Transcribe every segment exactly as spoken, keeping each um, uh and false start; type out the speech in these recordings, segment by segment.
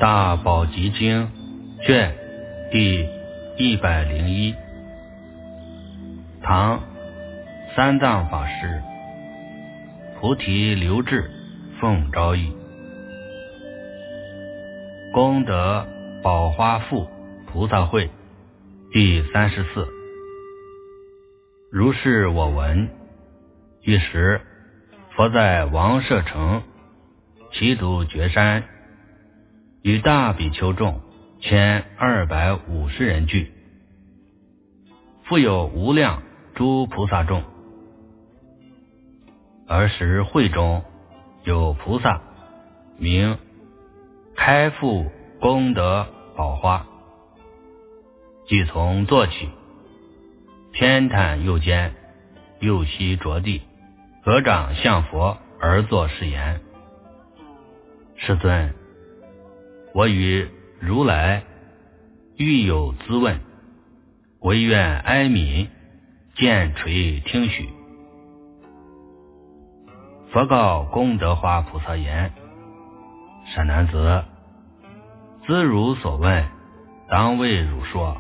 大宝积经卷第一百零一。唐三藏法师菩提留志奉诏译。功德宝花赋菩萨会第三十四。如是我闻，一时佛在王舍城齐读觉山，与大比丘众千二百五十人聚，复有无量诸菩萨众。尔时会中有菩萨名开复功德宝花，即从坐起，偏袒右肩，右膝着地，合掌向佛而作是言：世尊，我与如来欲有咨问，唯愿哀悯，见垂听许。佛告功德花菩萨言：善男子，兹如所问，当为汝说。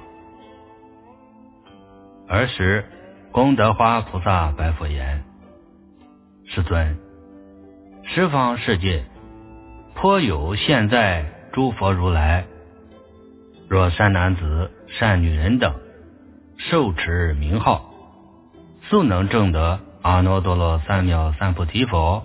尔时功德花菩萨白佛言：世尊，十方世界颇有现在诸佛如来，若善男子善女人等受持名号，速能证得阿耨多罗三藐三菩提否？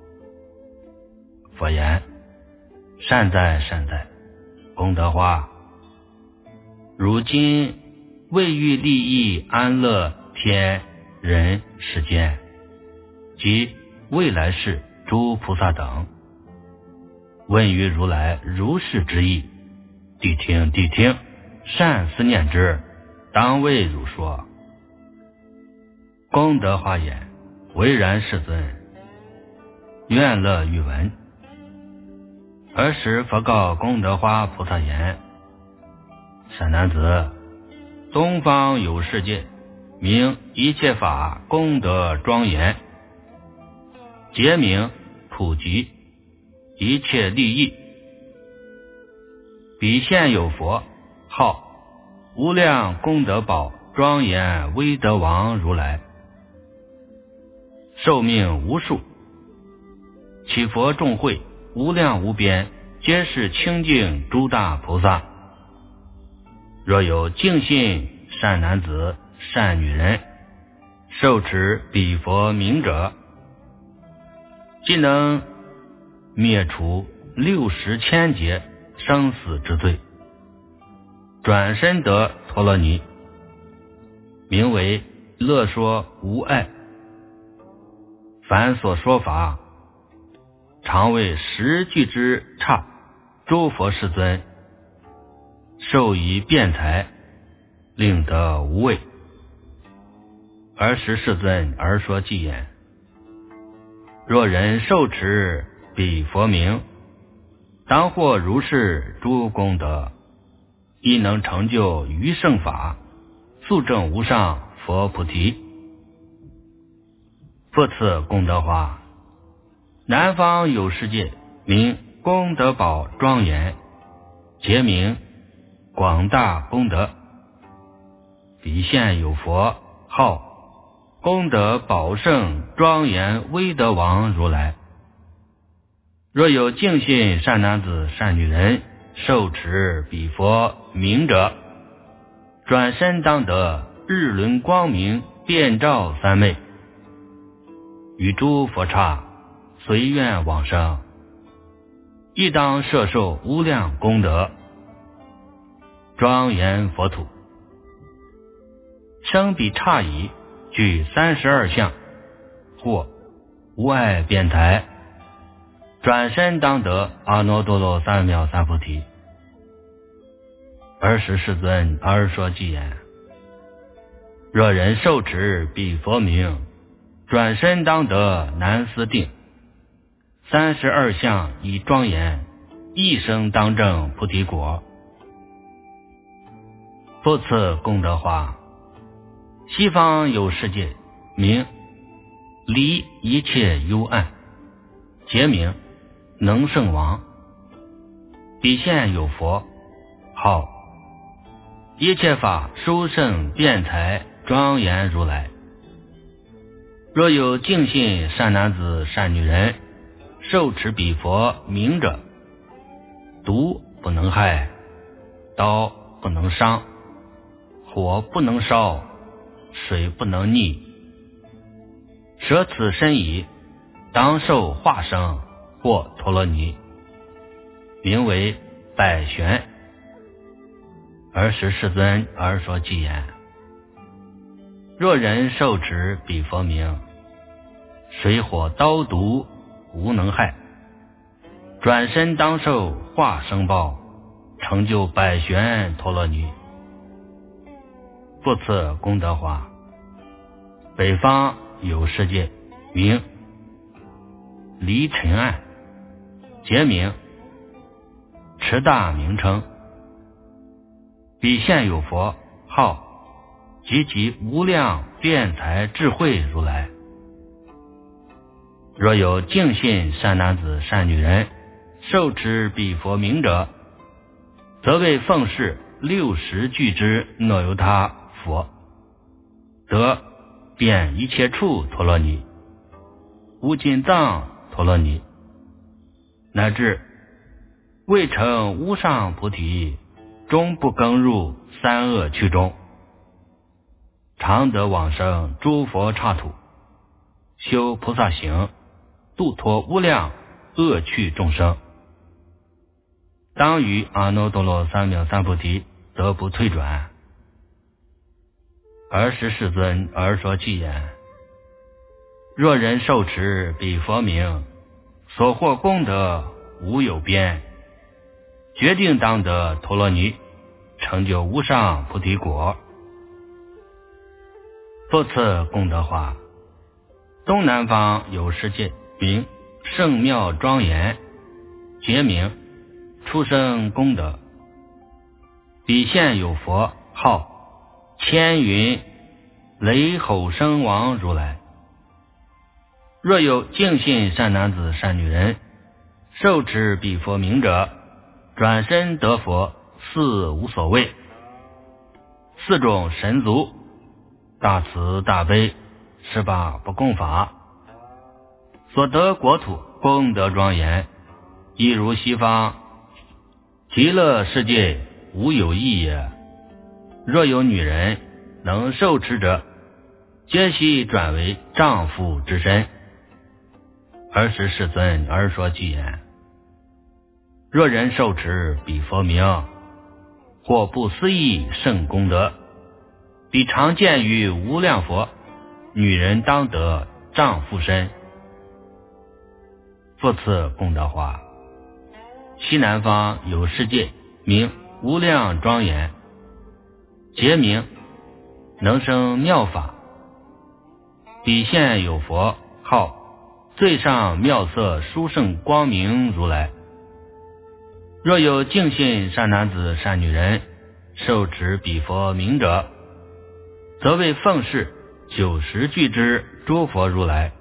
佛言：善哉善哉，功德花，如今为欲利益安乐天人世间及未来世诸菩萨等，问于如来如是之意，谛听谛听，善思念之，当为汝说。功德花言：唯然世尊，愿乐欲闻。尔时佛告功德花菩萨言：善男子，东方有世界，名一切法功德庄严，皆名普及一切利益。彼现有佛，号无量功德宝庄严威德王如来，寿命无数，其佛众会无量无边，皆是清净诸大菩萨。若有净信善男子善女人受持彼佛名者，即能灭除六十千劫生死之罪，转身得陀罗尼，名为乐说无碍。凡所说法，常为十句之刹，诸佛世尊授以辩才，令得无畏。尔时世尊而说偈言：若人受持彼佛名，当获如是诸功德，亦能成就余圣法，速证无上佛菩提。复次功德花，南方有世界，名功德宝庄严，皆名广大功德。彼现有佛，号功德宝胜庄严威德王如来。若有净信善男子善女人受持彼佛名者，转身当得日轮光明遍照三昧，与诸佛刹随愿往生，亦当摄受无量功德庄严佛土。生彼刹已，具三十二相，或无碍辩才，转身当得阿耨多罗三藐三菩提。尔时世尊而说偈言：若人受持彼佛名，转身当得南思定，三十二相以庄严，一生当证菩提果。复次功德花，西方有世界，名离一切幽暗，皆名能胜王。 彼现有佛，号一切法殊胜辩才庄严如来。若有净信善男子善女人，受持彼佛名者，毒不能害，刀不能伤，火不能烧，水不能溺，舍此身已，当受化生或陀罗尼，名为百玄。尔时世尊而说偈言：若人受持彼佛名，水火刀毒无能害，转身当受化生报，成就百玄陀罗尼。复次功德华，北方有世界，名离尘岸，节名持大名称。彼现有佛，号及其无量辩才智慧如来。若有净信善男子善女人，受持彼佛名者，则为奉事六十俱之诺由他佛，得遍一切处陀罗尼，无尽藏陀罗尼，乃至未成无上菩提，终不更入三恶趣中，常得往生诸佛刹土，修菩萨行，度脱无量恶趣众生，当于阿耨多罗三藐三菩提得不退转。尔时世尊而说偈言：若人受持彼佛名，所获功德无有边，决定当得陀罗尼，成就无上菩提果。复次功德华，东南方有世界，名圣妙庄严，节名出生功德。彼现有佛，号千云雷吼声王如来。若有净信善男子善女人，受持彼佛名者，转身得佛，四无所谓，四种神足，大慈大悲，十八不共法，所得国土功德庄严，一如西方极乐世界无有异也。若有女人能受持者，皆悉转为丈夫之身。尔时世尊而说偈言：若人受持彼佛名，或不思议圣功德，彼常见于无量佛，女人当得丈夫身。复次功德华，西南方有世界，名无量庄严，节名能生妙法。彼现有佛，号最上妙色殊胜光明如来。若有净信善男子善女人，受持彼佛名者，则为奉事九十俱之诸佛如来，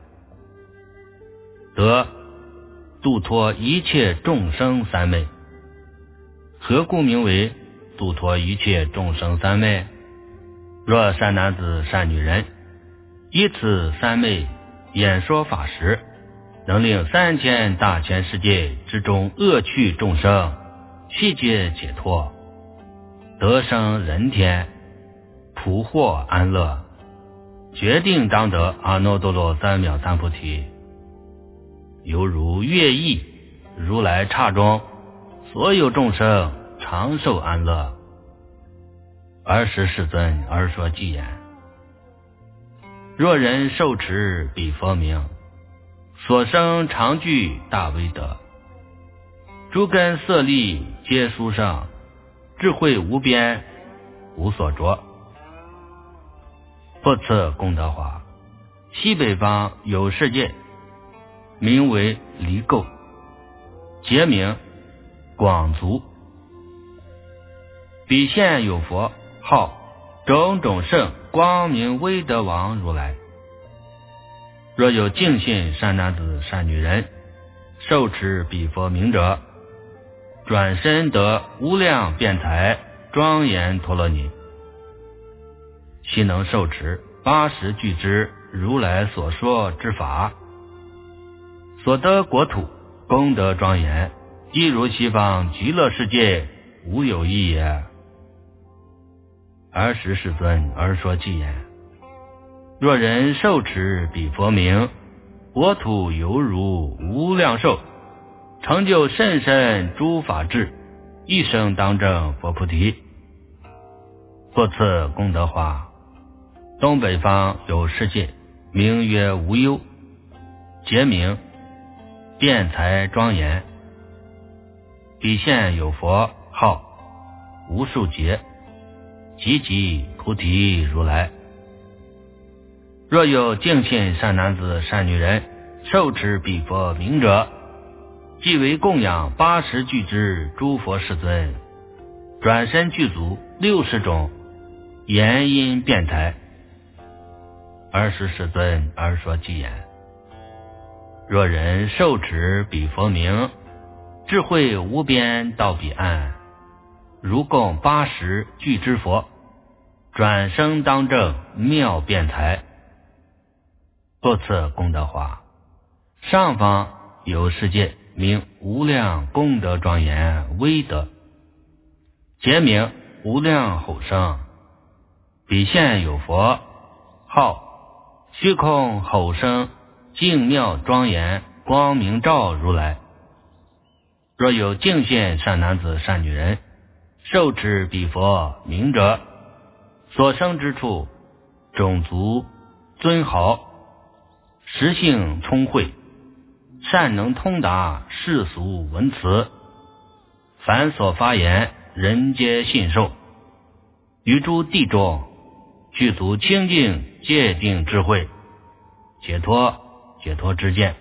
得度脱一切众生三昧。何故名为度脱一切众生三昧？若善男子善女人以此三昧演说法时，能令三千大千世界之中恶趣众生悉皆解脱，得生人天，普获安乐，决定当得阿耨多罗三藐三菩提。犹如乐意如来刹中，所有众生长寿安乐。尔时世尊而说偈言：若人受持彼佛名，所生常具大威德，诸根色力皆殊胜，智慧无边，无所着。复次功德华，西北方有世界，名为离垢，节名广足。彼现有佛，号种种圣光明威德王如来。若有净信善男子善女人，受持彼佛名者， 转身得无量辩才庄严陀罗尼，悉能受持八十具之如来所说之法，所得国土功德庄严，即如西方极乐世界无有异也。尔时世尊而说偈言：若人受持彼佛名，国土犹如无量寿，成就甚深诸法智，一生当证佛菩提。作次功德花，东北方有世界，名曰无忧，节名辩才庄严，彼现有佛号无数劫，积集菩提如来。若有净信善男子善女人，受持彼佛名者，即为供养八十具之诸佛世尊，转身具足六十种言音辩才。尔时世尊而说偈言：若人受持彼佛名，智慧无边到彼岸，如供八十具之佛，转生当证妙辩才。作次功德花，上方有世界，名无量功德庄严威德，节名无量吼声，彼现有佛号虚空吼声净妙庄严光明照如来。若有净信善男子善女人，受持彼佛名者，所生之处种族尊豪，实性聪慧，善能通达世俗文辞，凡所发言人皆信受，于诸地中具足清净戒定智慧，解脱解脱之见，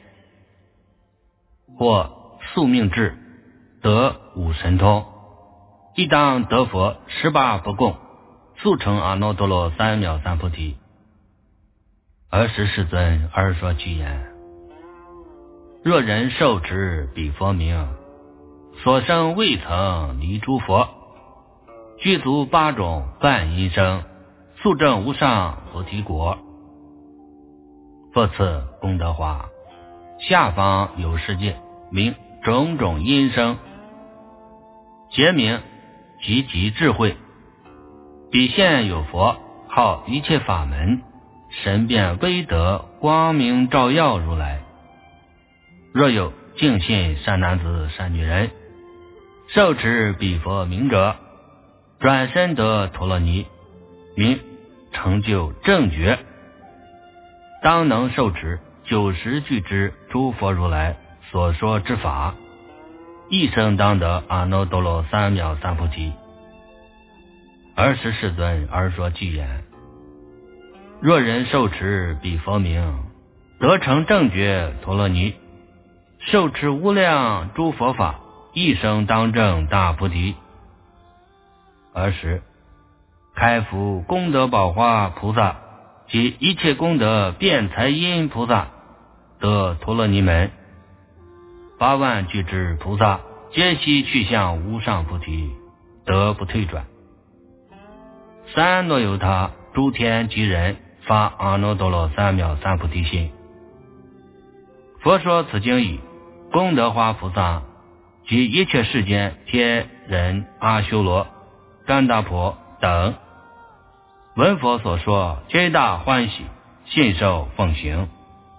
或宿命智，得五神通，亦当得佛十八不共，速成阿耨多罗三藐三菩提。尔时世尊而说偈言：若人受持彼佛名，所生未曾离诸佛，具足八种梵音声，速证无上菩提果。作次功德花，下方有世界，名种种音声，节名积集智慧，彼现有佛号一切法门，神变威德光明照耀如来。若有净信善男子善女人，受持彼佛名者，转身得陀罗尼，名成就正觉，当能受持九十具之诸佛如来所说之法，一生当得阿耨多罗三藐三菩提。尔时世尊而说偈言：若人受持彼佛名，得成正觉陀罗尼，受持无量诸佛法，一生当证大菩提。尔时开福功德宝华菩萨及一切功德辩才音菩萨得陀罗尼门，八万具之菩萨皆悉去向无上菩提，得不退转。三若有他诸天及人发阿耨多罗三藐三菩提心。佛说此经已，功德花菩萨及一切世间天人阿修罗干达婆等闻佛所说，皆大欢喜，信受奉行。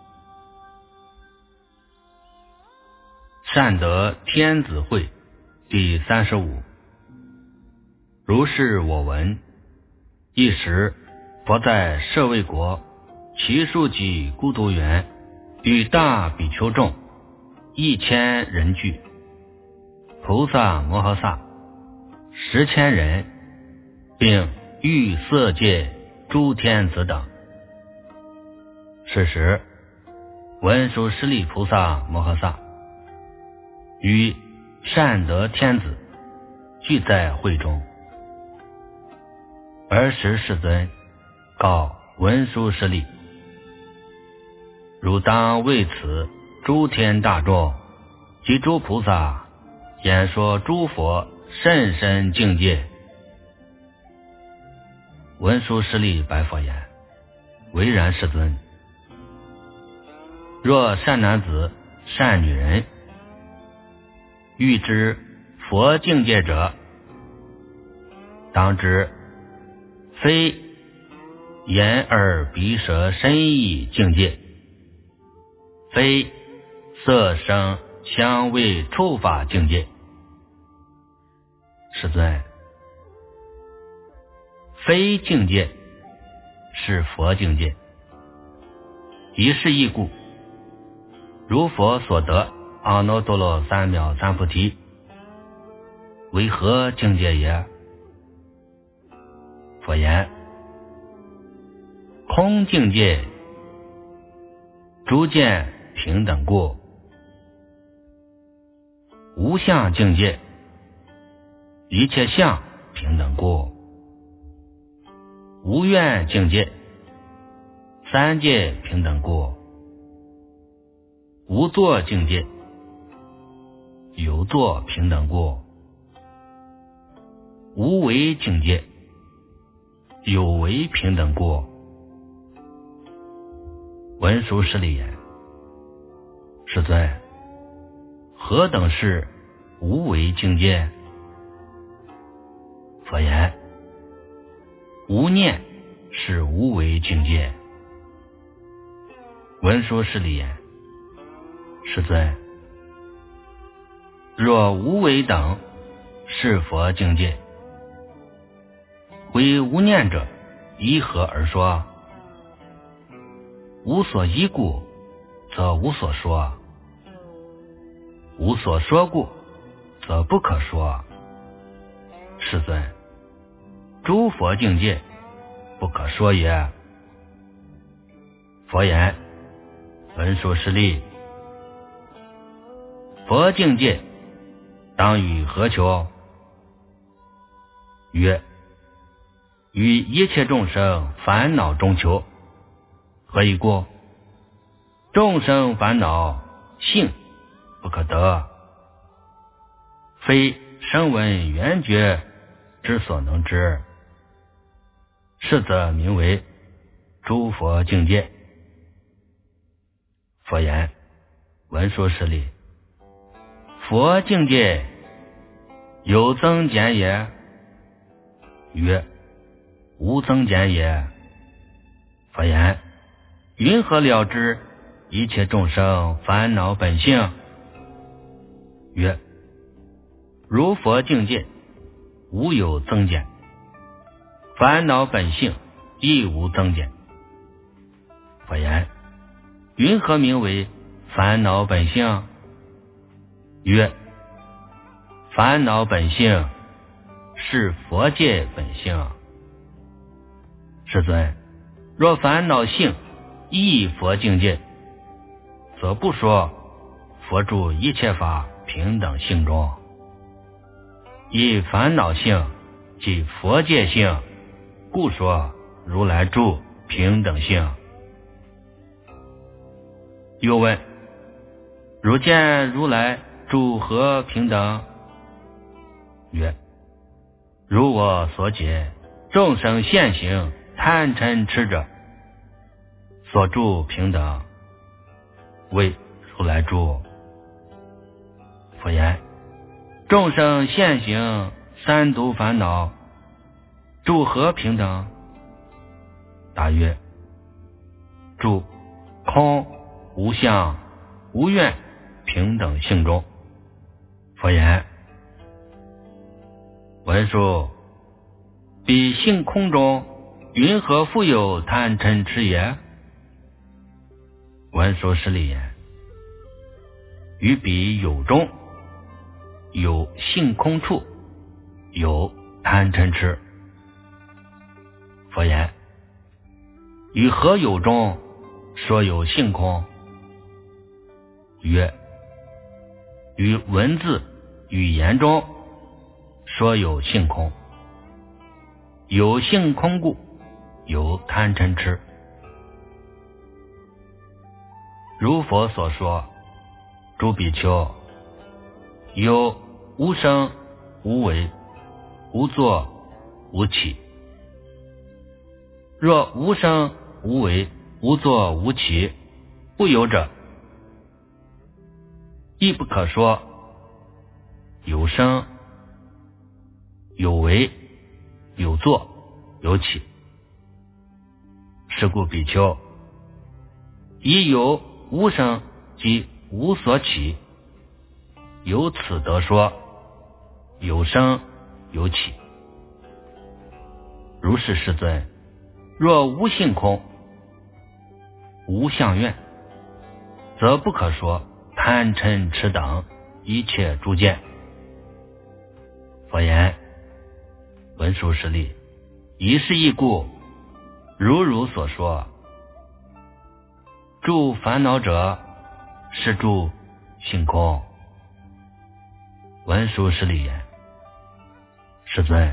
善得天子会第三十五。如是我闻，一时佛在舍卫国祇树给孤独园，与大比丘众一千人聚，菩萨摩诃萨十千人，并欲色界诸天子等。是时文殊师利菩萨摩诃萨与善得天子聚在会中。尔时世尊告文殊师利：汝当为此诸天大众及诸菩萨演说诸佛甚深境界。文殊师利白佛言：唯然世尊，若善男子善女人欲知佛境界者，当知非眼耳鼻舌身意境界，非色声香味触法境界。世尊，非境界是佛境界，一是义故，如佛所得阿耨多罗三藐三菩提，为何境界也？佛言：空境界诸见平等故，无相境界一切相平等故，无愿境界三界平等故，无作境界有作平等故，无为境界有为平等故。文殊师利言：世尊，何等是无为境界？佛言：无念是无为境界。文殊师利言：世尊，若无为等是佛境界，为无念者依何而说？无所依故，则无所说；无所说故，则不可说。世尊，诸佛境界不可说也。佛言：文殊师利，佛境界当与何求？曰：与一切众生烦恼中求。何以故？众生烦恼性不可得，非声闻缘觉之所能知，是则名为诸佛境界。佛言：文殊师利，佛境界有增减也？曰：无增减也。佛言：云何了知一切众生烦恼本性？曰：如佛境界无有增减，烦恼本性亦无增减。佛言：云何名为烦恼本性？曰：烦恼本性是佛界本性。世尊，若烦恼性亦佛境界，则不说佛住一切法平等性中，以烦恼性即佛界性，故说如来住平等性。又问：如见如来住何平等？曰：如我所解，众生现行贪嗔痴者所住平等，为如来住。佛言：众生现行三毒烦恼住何平等？答曰：住空无相无愿平等性中。佛言：文殊，彼性空中云何复有贪嗔痴也？文殊师利言：于彼有中有性空处，有贪嗔痴。佛言：于何有中说有性空？曰：于文字语言中说有性空，有性空故，有贪嗔痴。如佛所说，诸比丘，有无生无为，无作无起。若无生无为，无作无起，不有者，亦不可说有生有为有作有起。是故比丘以有无生即无所起，由此得说有生有起。如是世尊，若无性空无相愿，则不可说贪嗔痴等一切诸见。佛言：文殊师利，以是义故，如汝所说，诸烦恼者是诸性空。文殊师利言：世尊，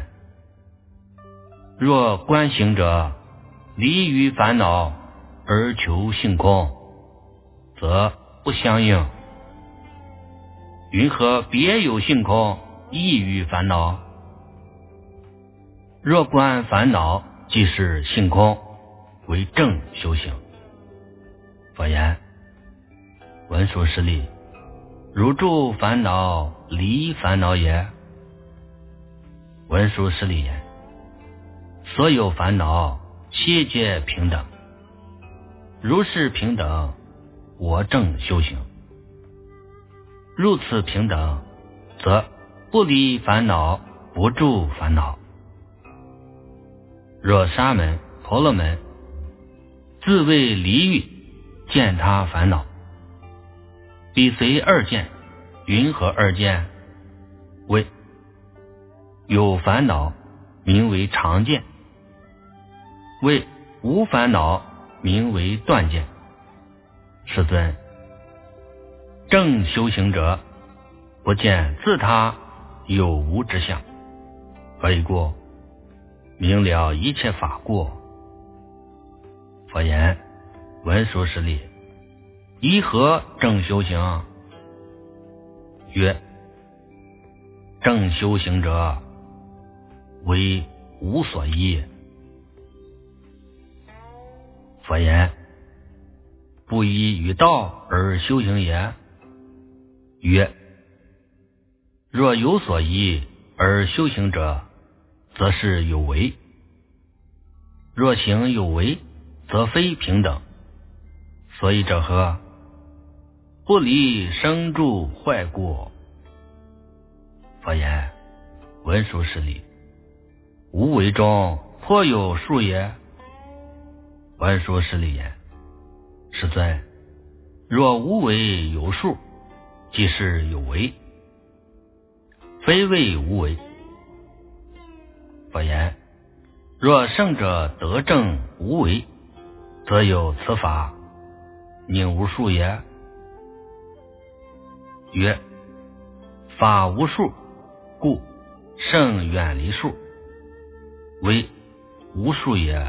若观行者离于烦恼而求性空，则不相应。云何别有性空异于烦恼？若观烦恼即是性空，为正修行。佛言：文殊师利，汝住烦恼离烦恼也。文殊师利言：所有烦恼悉皆平等，如是平等，我正修行。如此平等，则不离烦恼，不住烦恼。若沙门、婆罗门自为离欲，见他烦恼，彼随二见，云何二见？为有烦恼，名为常见；为无烦恼，名为断见。世尊，正修行者不见自他有无之相，何以故？明了一切法故。佛言：文殊师利，依何正修行？曰：正修行者为无所依。佛言：不依于道而修行也。曰：若有所依而修行者，则是有为；若行有为，则非平等。所以者何？不离生住坏故。佛言：文殊师利，无为中颇有数也。文殊师利言：世尊，若无为有数，即是有为，非谓无为。佛言：若圣者得证无为，则有此法，宁无数也？曰：法无数，故圣远离数，为无数也。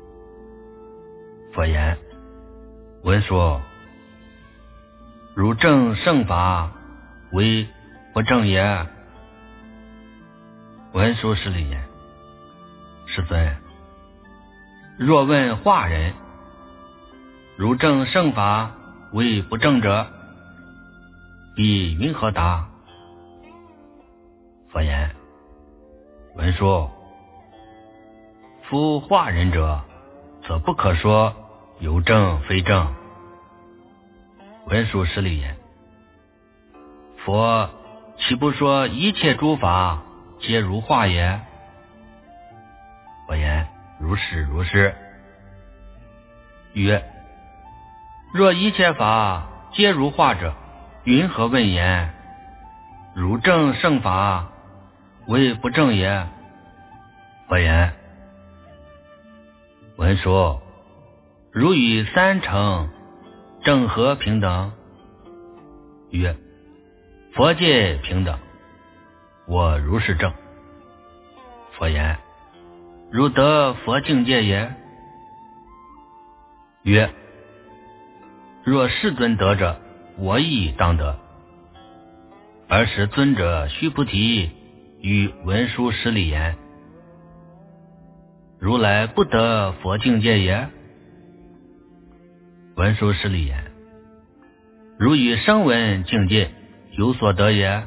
佛言：文殊，汝证圣法，为不正也。文殊师利言：世尊，若问化人，汝证圣法，为不正者，彼云何答？佛言：文殊，夫化人者，则不可说有正非正。文殊师利言：佛岂不说一切诸法皆如化也？佛言：如是如是。曰：若一切法皆如化者，云何问言？汝正圣法，为不正也。佛言：文殊，汝与三乘正何平等？曰：佛界平等，我如是正。佛言：汝得佛境界也？曰：若世尊得者，我亦当得。 而是尊者须菩提与文殊师利言：如来不得佛境界也？文殊师利言：如与声闻境界有所得也？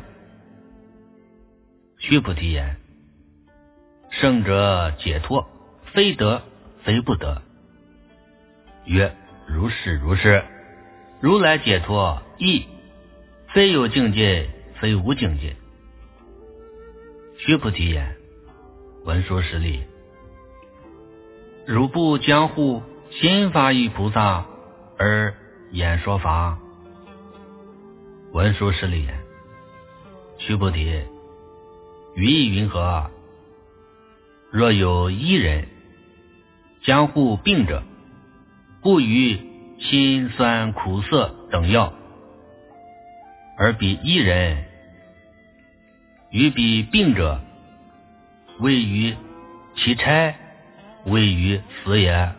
须菩提言：圣者解脱，非得非不得。曰：如是如是。如来解脱亦非有境界，非无境界。须菩提言：文殊师利，如不将护心法于菩萨而言说法？文殊师利言：须菩提，于意云何？若有一人将护病者，不于辛酸苦涩等药，而彼一人于彼病者，谓于其差，谓于死也。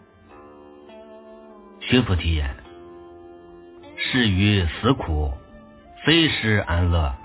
须菩提言：是于死苦，非是安乐。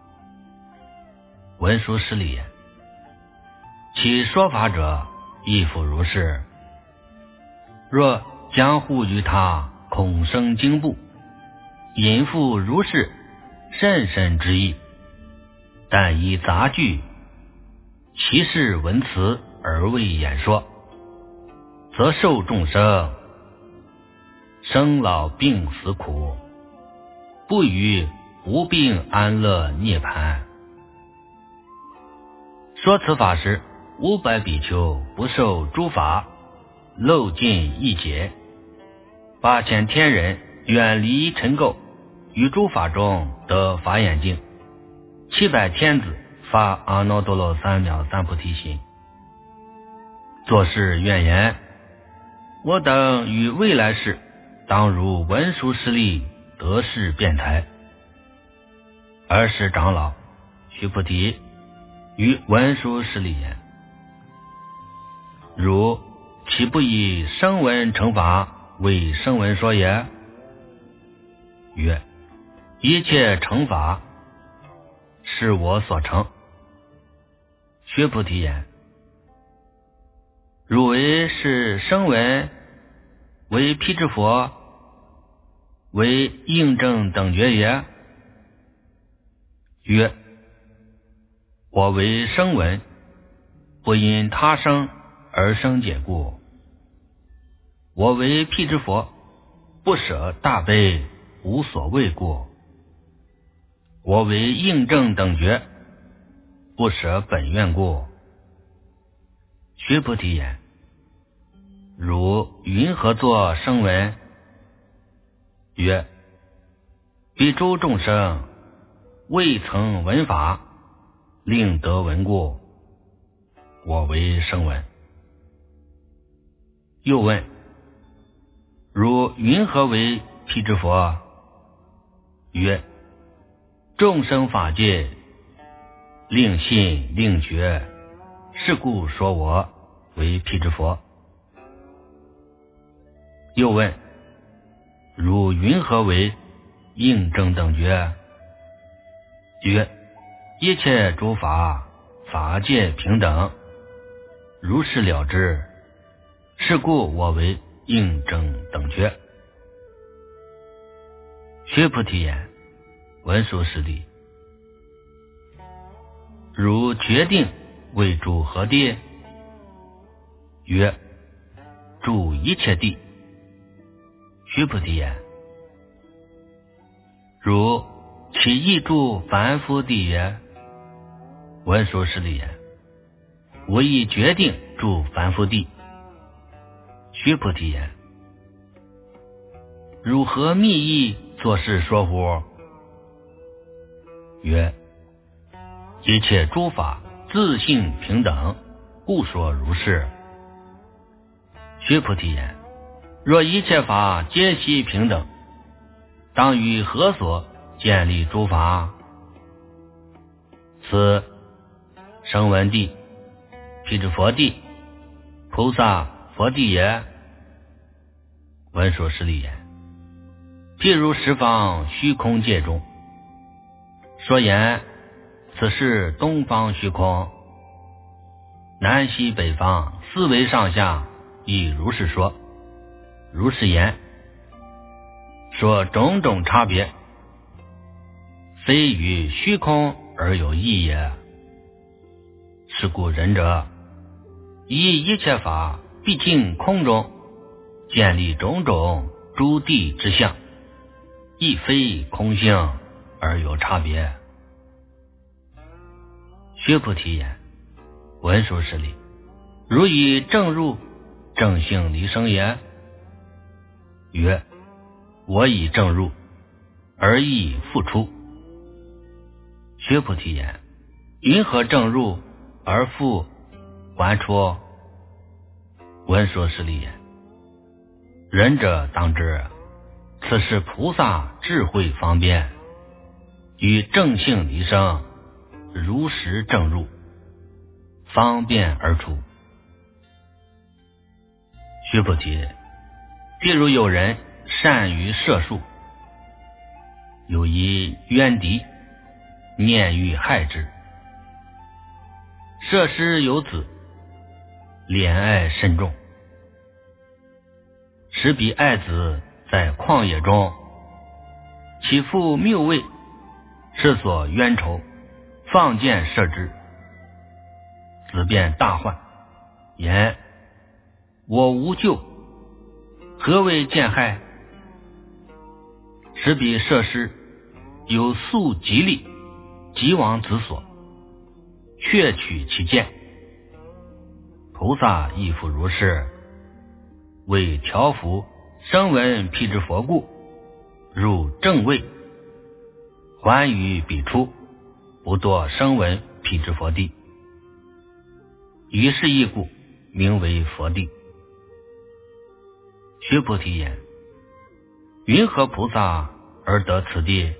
文殊师利言：其说法者亦复如是。若将护于他，恐生惊怖，引复如是，甚深之意。但以杂句，其事文辞而为演说，则受众生生老病死苦，不于无病安乐涅槃。说此法时，五百比丘不受诸法，漏尽一劫；八千天人远离尘垢，于诸法中得法眼净；七百天子发阿耨多罗三藐三菩提心，作是愿言：我等于未来世，当如文殊师利得世辩才。尔时长老须菩提于文殊师利言：汝岂不以声闻乘法为声闻说也？曰：一切乘法是我所成。须菩提言：汝为是声闻，为辟支佛，为应正等觉也？曰：我为声闻，不因他生而生解故；我为辟支佛，不舍大悲无所谓故；我为应正等觉，不舍本愿故。须菩提言：汝云何作声闻？曰：彼诸众生未曾闻法，令得闻故，我为声闻。又问：汝云何为辟支佛？曰：众生法界，令信令觉，是故说我为辟支佛。又问：汝云何为应正等觉？曰：一切诸法，法界平等，如是了之，是故我为应正等觉。须菩提言：文殊师利，汝决定为住何地？曰：住一切地。须菩提言：汝岂亦住凡夫地也？文殊师利言：我亦决定住凡夫地。须菩提言：汝何密意作是说乎？曰：一切诸法自性平等，故说如是。须菩提言：若一切法皆悉平等，当于何所建立诸法？此声闻地、辟支佛地、菩萨佛地也。文殊师利言：譬如十方虚空界中， 说言此是东方虚空，南西北方四维上下亦如是说，如是言，说种种差别，非于虚空而有异也。是故仁者以一切法毕竟空中，建立种种诸地之相，亦非空性而有差别。须菩提言：文殊师利，如以正入正性离生也？曰：我以正入而亦复出。须菩提言：云何正入而复还出？文殊师利言：仁者当知，此是菩萨智慧方便，与正性离生，如实正入，方便而出。须菩提，譬如有人善于射术，有一冤敌，念欲害之，射师有子，怜爱甚重，使彼爱子在旷野中，其父谬位，是所冤仇，放箭射之，子便大患，言：我无救，何为箭害？使彼射师有速极力，即往子所，却取其剑。菩萨亦复如是，为调伏声闻辟支佛故，入正位，还于彼处，不堕声闻辟支佛地。于是一故，名为佛地。须菩提言：云何菩萨而得此地？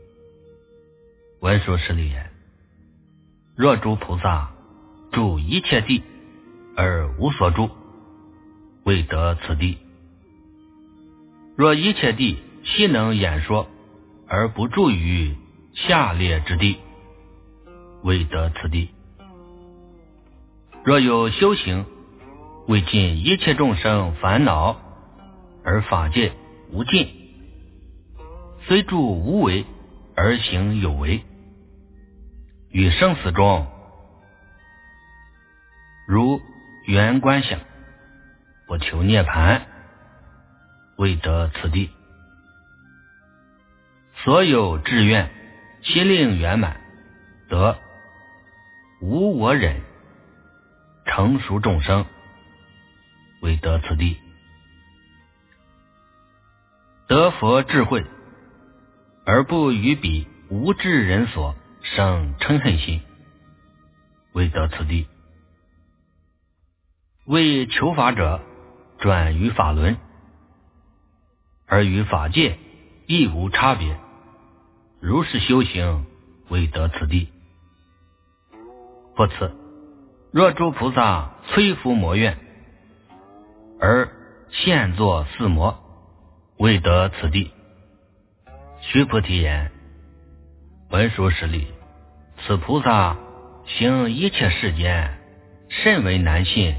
文殊师利言：若诸菩萨住一切地而无所住，未得此地。若一切地悉能演说而不住于下列之地，未得此地。若有修行为尽一切众生烦恼，而法界无尽，虽住无为而行有为，于生死中如圆观想，不求涅槃，未得此地。所有志愿悉令圆满，得无我忍，成熟众生，未得此地。得佛智慧而不与彼无智人所生嗔恨心，未得此地。为求法者转于法轮，而与法界亦无差别，如是修行，未得此地。不此，若诸菩萨摧伏魔怨，而现作四魔，未得此地。须菩提言：文殊师利，此菩萨行一切世间，甚为难信。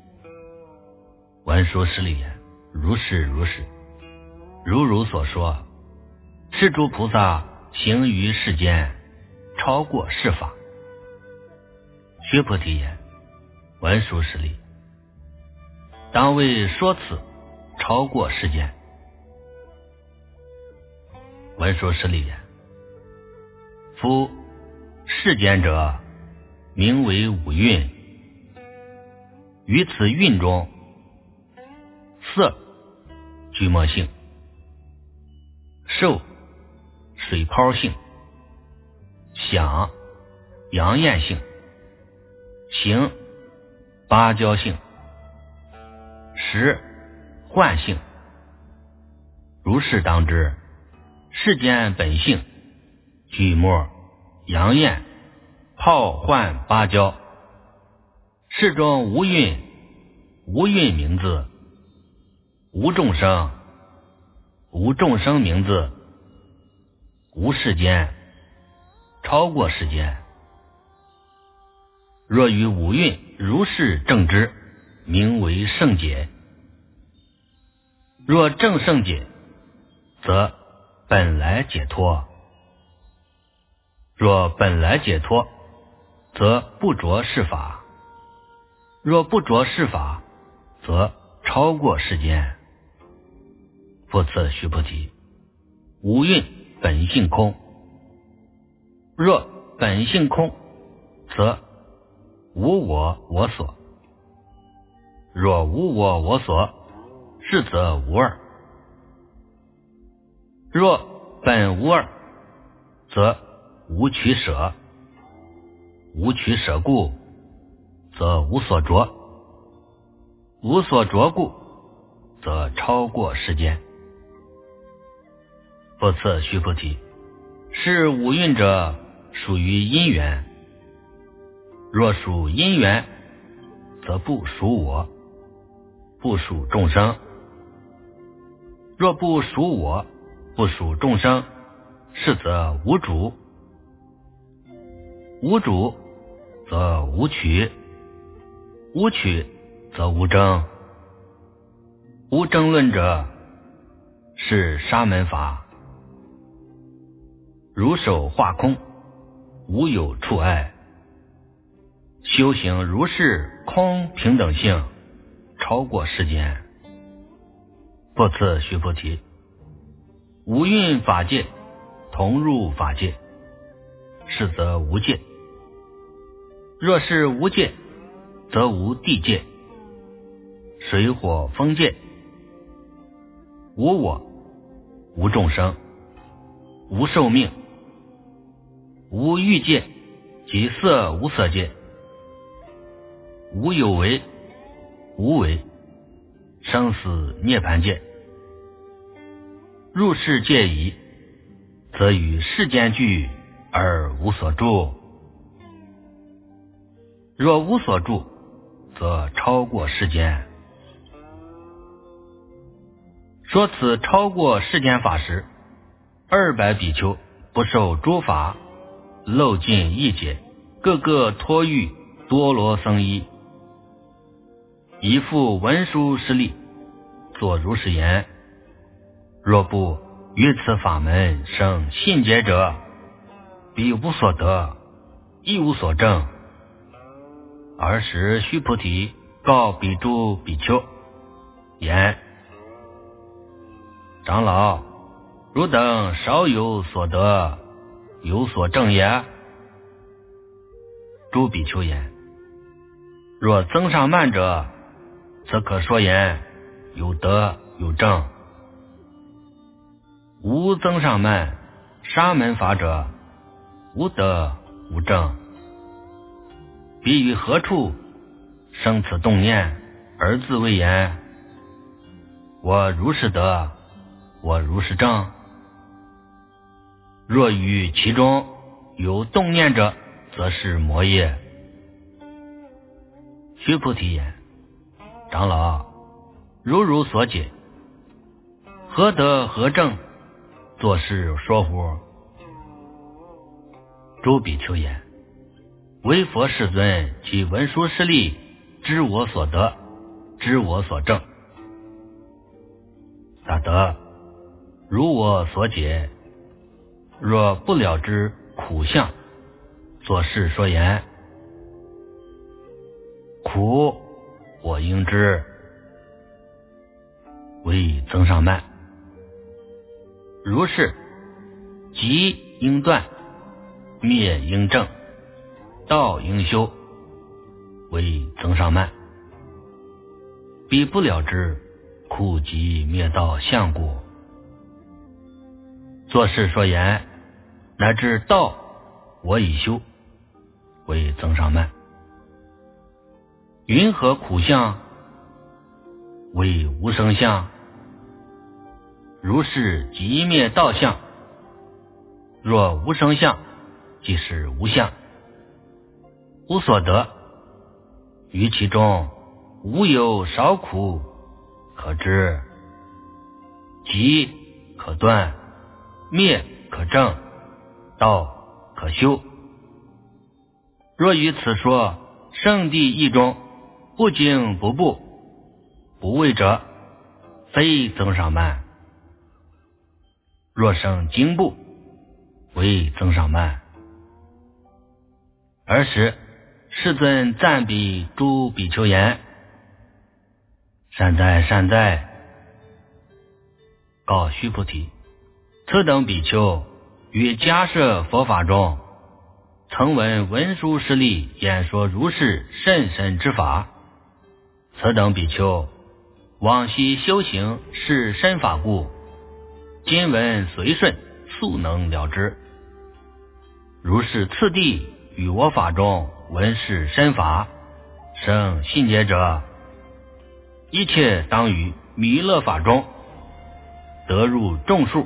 文殊师利言：如是如是，如如所说，是诸菩萨行于世间，超过世法。须菩提言：文殊师利，当为说此超过世间。文殊师利言：夫世间者，名为五蕴，于此蕴中，色居末性，受水泡性，想阳焰性，行芭蕉性，识幻性。如是当知，世间本性聚沫阳焰泡幻芭蕉，世中无蕴，无蕴名字，无众生，无众生名字，无世间， 超过世间。若于五蕴如是正之，名为圣解。若正圣解，则本来解脱。若本来解脱，则不着世法。若不着世法，则超过世间。复次须菩提，五蕴本性空。若本性空，则无我我所。若无我我所，是则无二。若本无二，则无取舍。无取舍故，则无所着。无所着故，则超过世间。复次须菩提，是五蕴者属于因缘。若属因缘，则不属我，不属众生。若不属我，不属众生，是则无主。无主，则无取。无取，则无争。无争论者，是沙门法。如手化空，无有处碍。修行如是空平等性，超过世间。复次须菩提，五蕴法界同入法界，是则无界。若是无界，则无地界、水火风界。无我，无众生，无寿命，无欲界及色无色界，无有为，无为，生死涅槃界。入世界矣，则与世间俱而无所住。若无所住，则超过世间。说此超过世间法时，二百比丘不受诸法，漏尽一劫，个个脱欲多罗僧衣，一复文殊师利，作如是言：若不于此法门生信解者，彼无所得，亦无所证。尔时须菩提告彼诸比丘言：长老，汝等少有所得，有所证也。诸比丘言：若增上慢者，则可说言有得有证。无增上慢沙门法者，无得无证。彼于何处生此动念，而自谓言：我如是得，我如是证？若于其中有动念者，则是魔业。须菩提言：长老，如汝所解，何得何证，作是说乎？诸比丘言：唯佛世尊及文殊师利知我所得，知我所证。大德，如我所解，若不了知苦相，作是说言：苦我应知，为增上慢。如是即应断，灭应正，道应修，为增上慢。彼不了知苦集灭道相故，作是说言：乃至道我已修，为增上慢。云何苦相？为无生相。如是即灭道相。若无生相，即是无相。无所得，于其中无有少苦可知，集可断，灭可证，道可修。若于此说圣地义中不经不步不畏者，非增上慢；若生经步，为增上慢。尔时世尊赞彼诸比丘言：善哉善哉！告须菩提，此等比丘于迦摄佛法中，曾闻文殊师利演说如是甚深之法。此等比丘往昔修行是深法故，今闻随顺，速能了之。如是次第与我法中闻是深法，生信解者，一切当于弥勒法中得入众数。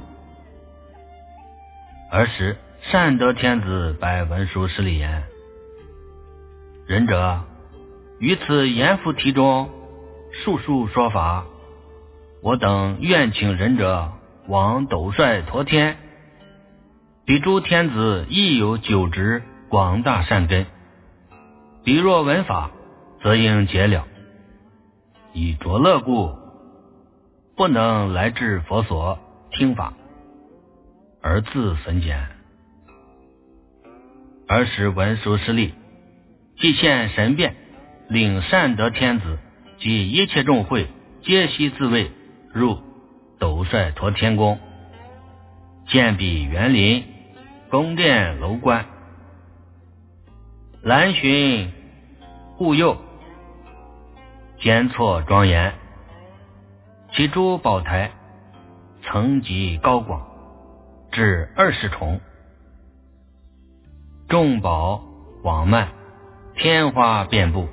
尔时善得天子拜文殊师利言：仁者，于此阎浮提中述述说法，我等愿请仁者往斗率陀天。彼诸天子亦有九职广大善根，彼若闻法，则应解了。以着乐故，不能来至佛所听法，而自损减。尔时文殊师利即现神变，领善得天子及一切众会，皆悉自卫入斗率陀天宫，见彼园林宫殿楼观，兰寻护佑，间错庄严，其诸宝台层级高广，至二十重，众宝广漫，天花遍布，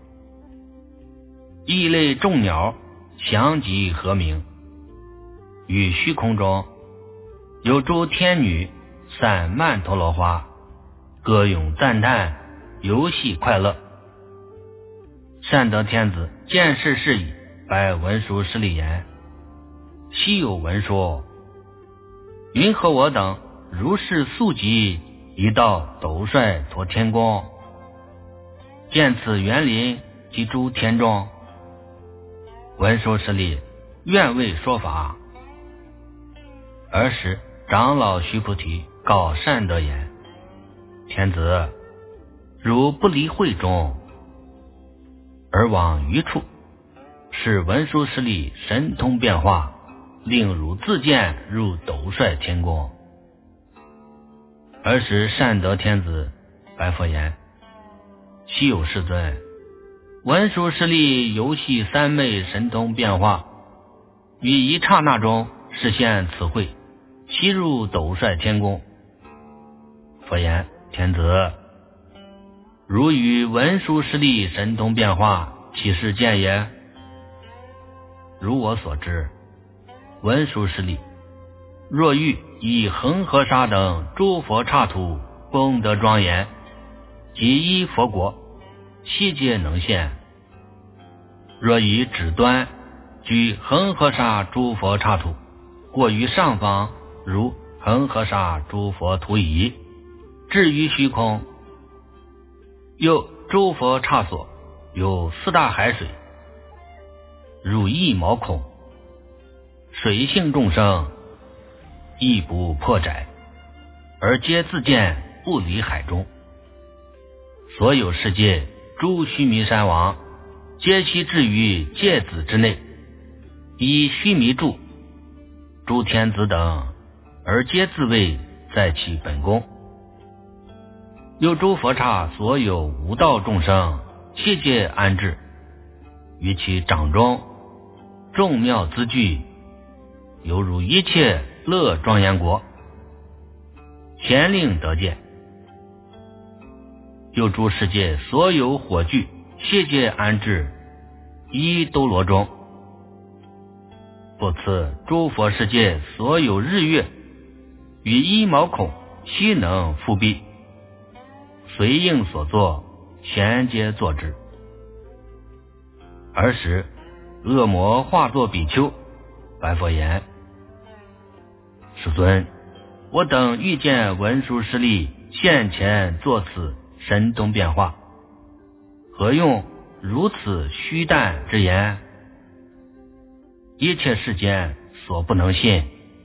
异类众鸟翔集和鸣。于虚空中有诸天女散曼陀罗花，歌咏赞叹，游戏快乐。善得天子见是事已，拜文殊师利言：昔有闻说，云何我等如是速疾一到斗率陀天宫，见此园林及诸天中？文殊师利愿为说法。尔时长老须菩提告善得言：天子，如不离会中而往余处，是文殊师利神通变化，令汝自见入斗率天宫。尔时善得天子白佛言：昔有世尊，文殊师利游戏三昧神通变化，于一刹那中实现此会，悉入斗率天宫。佛言：天子，如与文殊师利神通变化，岂是见也？如我所知，文殊师利若欲以恒河沙等诸佛刹土功德庄严，即依佛国，悉皆能现。若以指端居恒河沙诸佛刹土，过于上方，如恒河沙诸佛土矣，至于虚空，又诸佛刹所有四大海水，如一毛孔，水性众生亦不破窄，而皆自见不离海中。所有世界诸须弥山王，皆悉置于芥子之内，以须弥柱，诸天子等，而皆自卫在其本宫。有诸佛刹所有无道众生，悉皆安置于其掌中，众妙资具，犹如一切乐庄严国，贤令得见。有诸世界所有火炬，悉皆安置一兜罗中。复次诸佛世界所有日月，与一毛孔，悉能复辟，随应所作，贤皆作之。尔时恶魔化作比丘，白佛言：世尊，我等欲见文殊师利现前作此神通变化，何用如此虚诞之言？一切世间所不能信。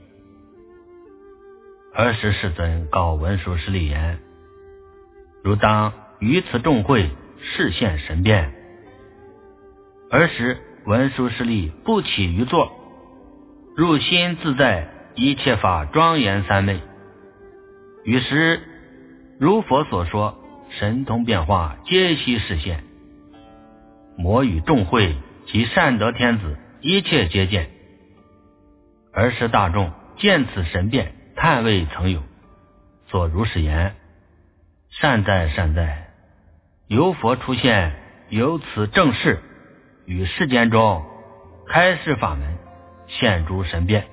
尔时世尊告文殊师利言：汝当于此众会示现神变。尔时文殊师利不起于座，入心自在，一切法庄严三昧。于是如佛所说，神通变化皆悉示现。摩与众会及善得天子一切皆见。尔时大众见此神变，叹未曾有，作如是言：善哉善哉，有佛出现，有此正事，于世间中开示法门，现诸神变。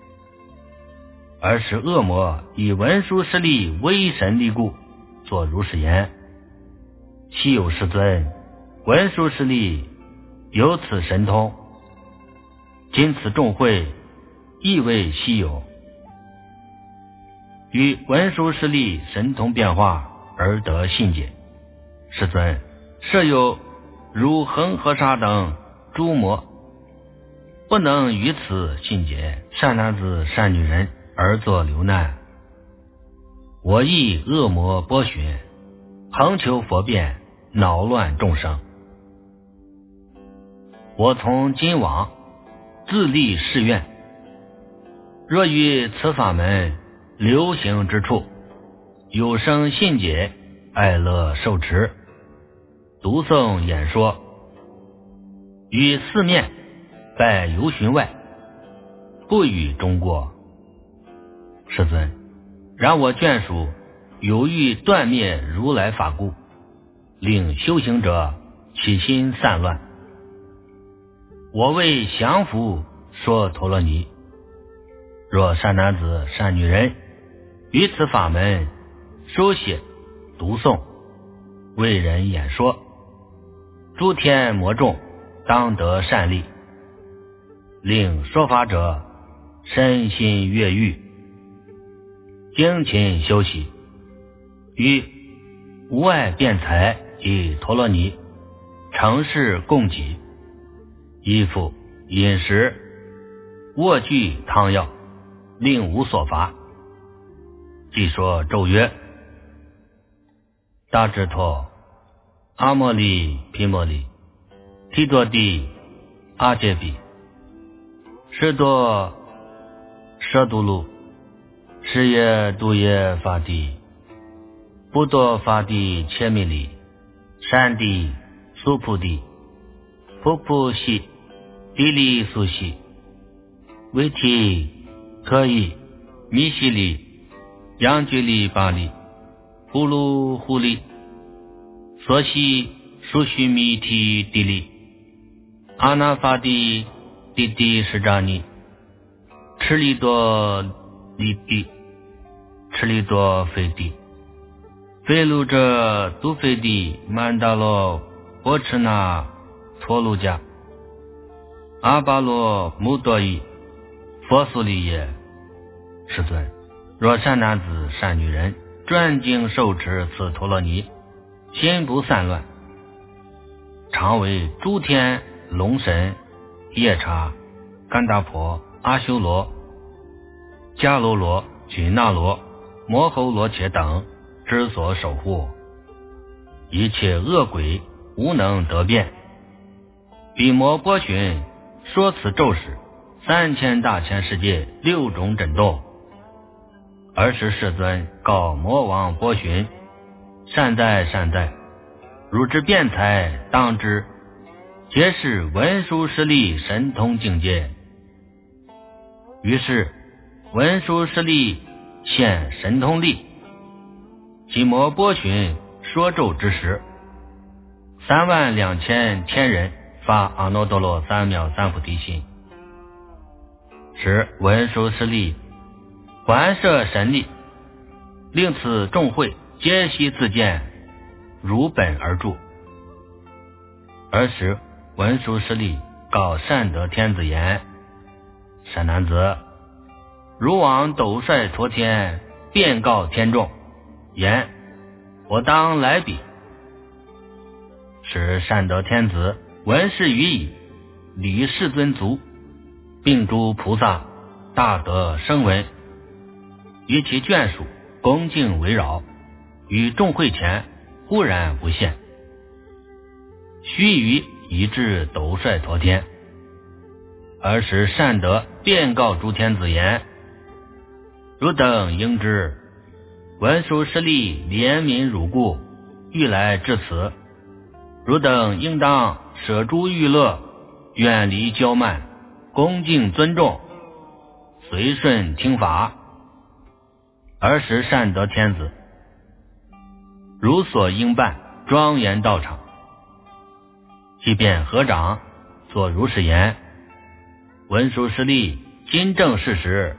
而是恶魔以文殊师利威神力故，作如是言：昔有世尊，文殊师利有此神通，今此众会亦为稀有，与文殊师利神通变化而得信解。世尊，设有如恒河沙等诸魔，不能于此信解，善男子善女人而作流难。我亦恶魔波旬，恒求佛变，恼乱众生。我从今往自立誓愿，若于此法门流行之处，有生信解，爱乐受持，读诵演说，于四面拜游巡外，不与中过。世尊，然我眷属有欲断灭如来法故，令修行者起心散乱。我为降伏说陀罗尼，若善男子善女人于此法门书写读诵，为人演说，诸天魔众当得善利，令说法者身心悦郁，精勤修习，与无碍辩才及陀罗尼承事供给，衣服饮食卧具汤药，令无所乏。即说咒曰：大智陀阿摩利毗摩利提多地阿揭比施多舍度卢是耶度耶法地不多法地切米利山地苏普地普普西地利苏西维提可以米西利央居利巴利呼噜呼利索西苏须弥提地利阿那法地地地释迦尼吃利多利地吃利多非地非卢者都非地曼达罗波赤那陀卢迦阿巴罗穆多伊佛苏利耶。世尊，若善男子善女人专精受持此陀罗尼，心不散乱，常为诸天龙神夜叉干达婆阿修罗迦罗罗拘那罗摩吼罗伽等之所守护，一切恶鬼无能得变。彼摩波旬说此咒时，三千大千世界六种震动。尔时世尊告魔王波旬：善哉善哉，汝之辩才当知，皆是文殊师利神通境界。于是文殊师利现神通力，即摩波旬说咒之时，三万两千天人发阿耨多罗三藐三菩提心，使文殊师利环摄神力，令此众会皆悉自见，如本而住。尔时文殊师利告善得天子言：善男子，如往斗率陀天，遍告天众， 言我当来比。使善德天子闻是语矣，礼世尊足，并诸菩萨大德声闻，于其眷属恭敬围绕，于众会前忽然不现。须臾以至斗率陀天，而使善德便告诸天子言：汝等应知，文殊师利怜悯汝故，欲来至此。汝等应当舍诸欲乐，远离骄慢，恭敬尊重，随顺听法。而使善德天子如所应办，庄严道场。即便合掌作如是言：文殊师利今正事实。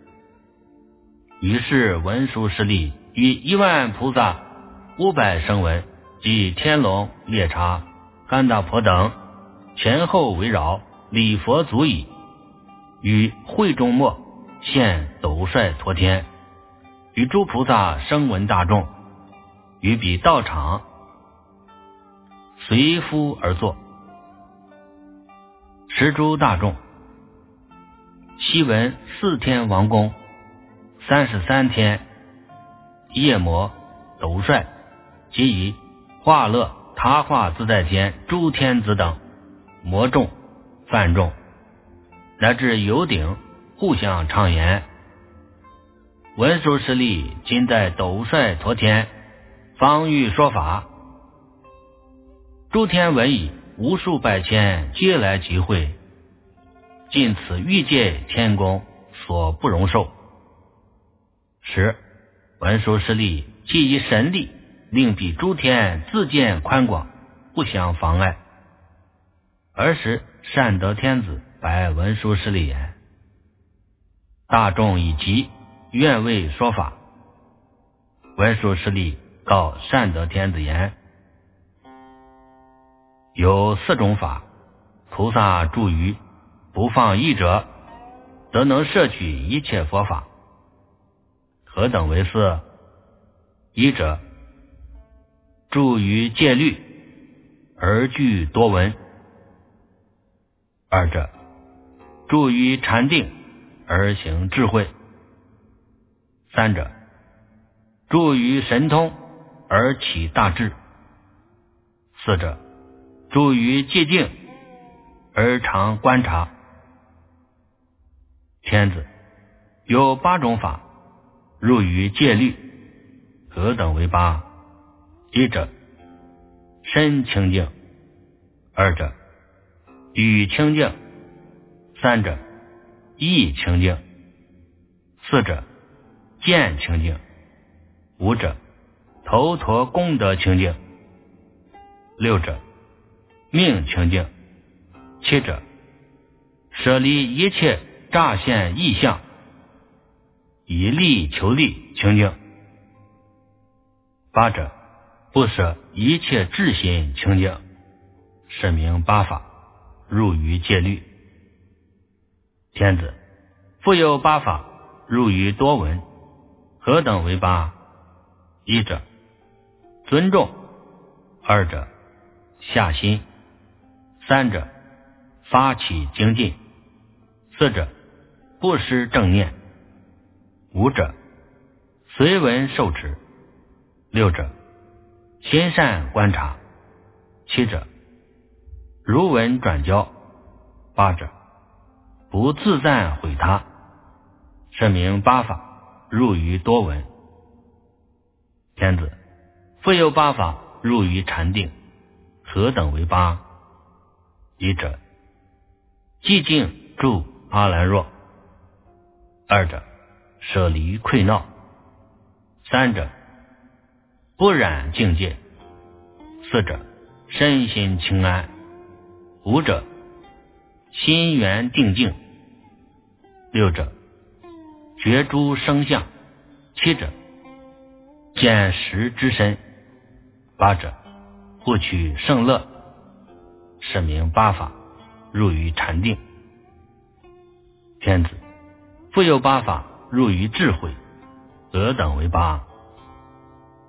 于是文殊师利与一万菩萨、五百声闻及天龙、夜叉、干达婆等前后围绕，礼佛足矣。于会中末现斗率陀天，与诸菩萨声闻大众，于彼道场随夫而坐。十诸大众悉闻四天王宫、三十三天夜魔、斗率及以化乐、他化自在天诸天子等魔众、梵众，乃至有顶互相唱言：文殊师利今在斗率陀天，方欲说法。诸天闻已，无数百千皆来集会，尽此欲界天宫所不容受。十文殊师利既以神力令彼诸天自见宽广，不相妨碍。尔时善德天子白文殊师利言：大众已集，愿为说法。文殊师利告善德天子言：有四种法，菩萨住于不放逸者，则能摄取一切佛法。何等为四？一者，住于戒律而具多闻；二者，住于禅定而行智慧；三者，住于神通而起大智；四者，住于寂静而常观察。天子有八种法，入于戒律，何等为八？一者，身清净；二者，语清净；三者，意清净；四者，见清净；五者，头陀功德清净；六者，命清净；七者，舍离一切乍现异象，以利求利清净；八者，不舍一切智心清净，是名八法，入于戒律。天子复有八法，入于多闻，何等为八？一者，尊重；二者，下心；三者，发起精进；四者，不失正念；五者，随闻受持；六者，心善观察；七者，如闻转交；八者，不自赞毁他。是名八法，入于多闻。天子复有八法，入于禅定，何等为八？一者，寂静住阿兰若；二者，舍离溃闹；三者，不染境界；四者，身心清安；五者，心源定静；六者，觉诸生相；七者，见识之身；八者，不取胜乐。是名八法，入于禅定。天子复有八法，入于智慧，何等为八？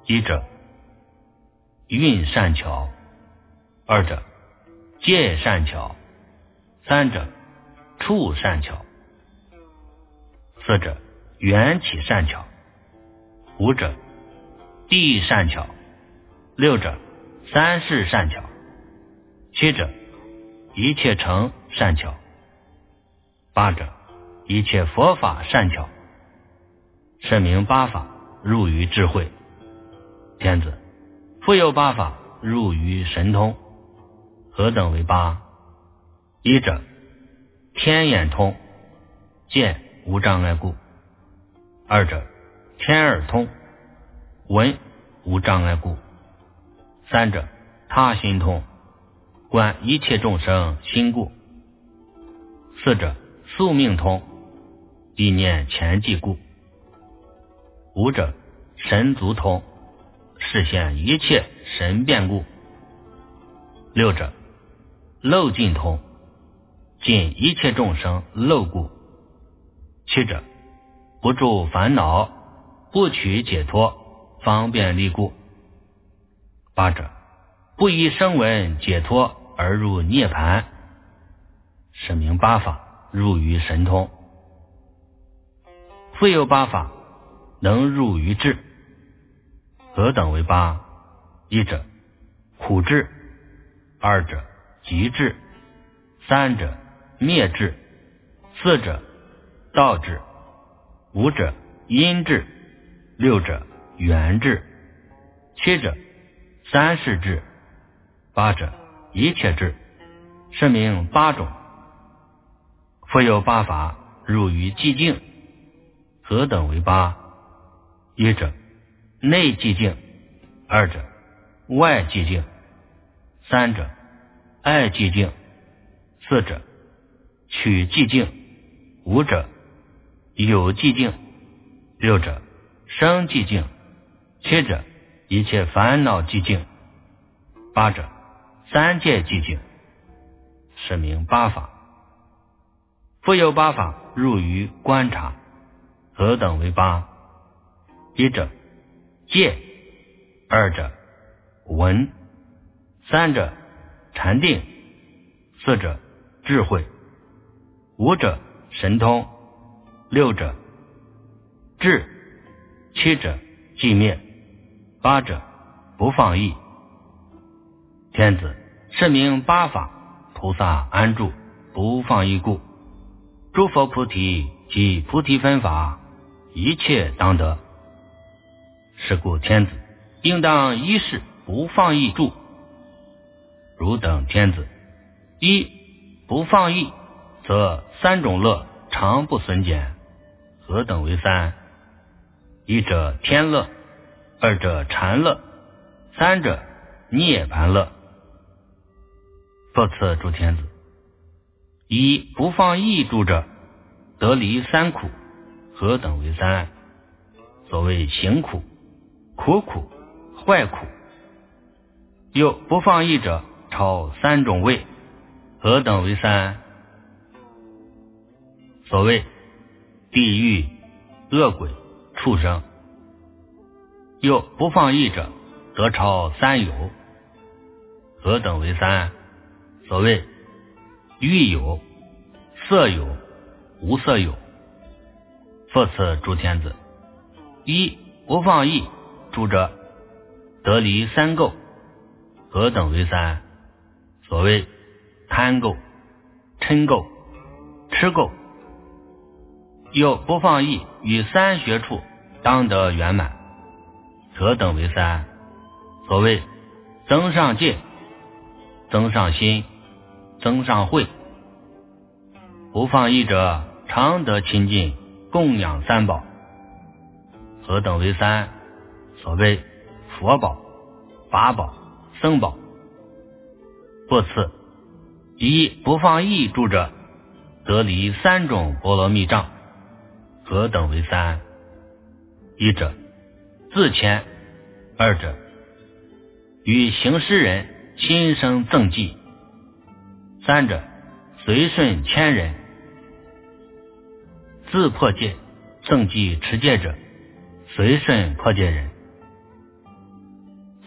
一者运善巧，二者借善巧，三者处善巧，四者缘起善巧，五者地善巧，六者三世善巧，七者一切成善巧，八者一切佛法善巧。是名八法入于智慧。天子，复有八法入于神通，何等为八？一者天眼通，见无障碍故；二者天耳通，闻无障碍故；三者他心通，观一切众生心故；四者宿命通，意念前际故；五者神足通，示现一切神变故；六者漏尽通，尽一切众生漏故；七者不住烦恼，不取解脱，方便利故；八者不以声闻解脱而入涅盘，是名八法入于神通。复有八法能入于智，何等为八？一者苦智，二者集智，三者灭智，四者道智，五者因智，六者缘智，七者三世智，八者一切智，是名八种。复有八法入于寂静，何等为八？一者内寂静，二者外寂静，三者爱寂静，四者取寂静，五者有寂静，六者生寂静，七者一切烦恼寂静，八者三界寂静，是名八法。复有八法入于观察，何等为八？一者戒，二者闻，三者禅定，四者智慧，五者神通，六者智，七者寂灭，八者不放逸。天子，是名八法，菩萨安住不放逸故，诸佛菩提及菩提分法，一切当得。是故天子应当一事不放逸住。汝等天子，一不放逸，则三种乐常不损减。何等为三？一者天乐，二者禅乐，三者涅盘乐。复次诸天子，一不放逸住者，得离三苦。何等为三？所谓行苦、苦苦、坏苦。又不放逸者，超三种味。何等为三？所谓地狱、恶鬼、畜生。又不放逸者，得超三有。何等为三？所谓欲有、色有、无色有。复次诸天子，一不放逸住者，得离三垢。何等为三？所谓贪垢、嗔垢、痴垢。又不放逸与三学处当得圆满。何等为三？所谓增上戒、增上心、增上慧。不放逸者，常得亲近供养三宝。何等为三？所谓佛宝、法宝、僧宝。复次，一不放逸住者，得离三种波罗蜜障。何等为三？一者自谦，二者与行施人心生憎忌，三者随顺谦人。自破戒，憎忌持戒者，随顺破戒人。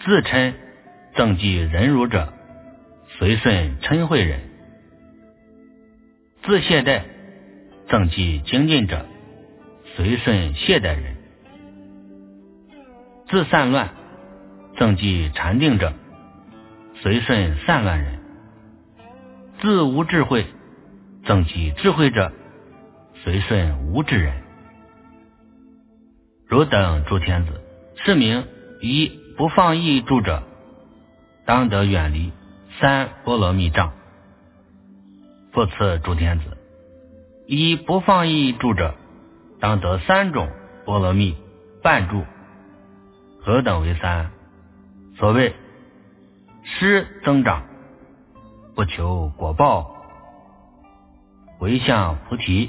自嗔正即忍辱者，随顺嗔恚人；自懈怠正即精进者，随顺懈怠人；自散乱正即禅定者，随顺散乱人；自无智慧正即智慧者，随顺无智人。汝等诸天子，是名一不放逸住者，当得远离三波罗蜜障。复次诸天子，一不放逸住者，当得三种波罗蜜半住。何等为三？所谓施增长，不求果报，回向菩提；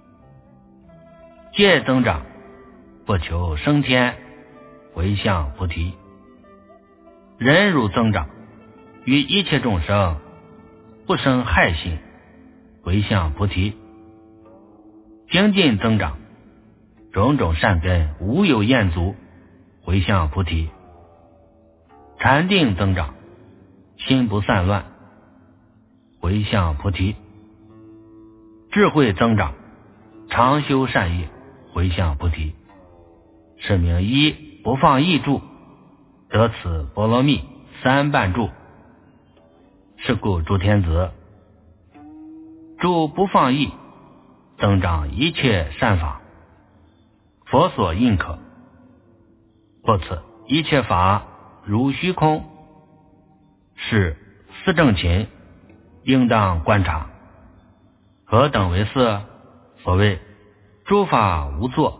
戒增长，不求升天，回向菩提；忍辱增长，于一切众生不生害心，回向菩提；精进增长，种种善根无有厌足，回向菩提；禅定增长，心不散乱，回向菩提；智慧增长，常修善业，回向菩提。是名一不放逸住，得此波罗蜜三半住。是故诸天子，住不放逸，增长一切善法，佛所印可。或此一切法如虚空，是四正勤，应当观察。何等为四？所谓诸法无作，